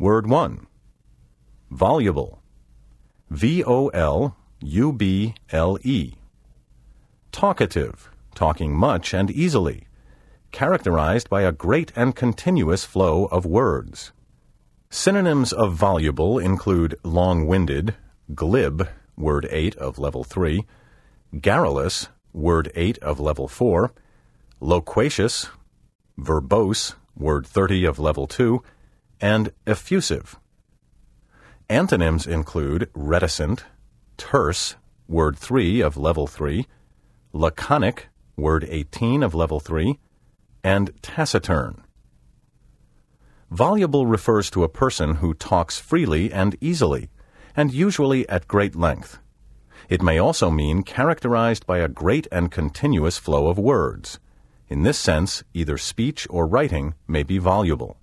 Word 1. Voluble. V-O-L-U-B-L-E. Talkative, talking much and easily, characterized by a great and continuous flow of words. Synonyms of voluble include long-winded, glib, word 8 of level 3, garrulous, word 8 of level 4, loquacious, verbose, word 30 of level 2, and effusive. Antonyms include reticent, terse, word 3 of level 3, laconic, word 18 of level 3, and taciturn. Voluble refers to a person who talks freely and easily, and usually at great length. It may also mean characterized by a great and continuous flow of words. In this sense, either speech or writing may be voluble.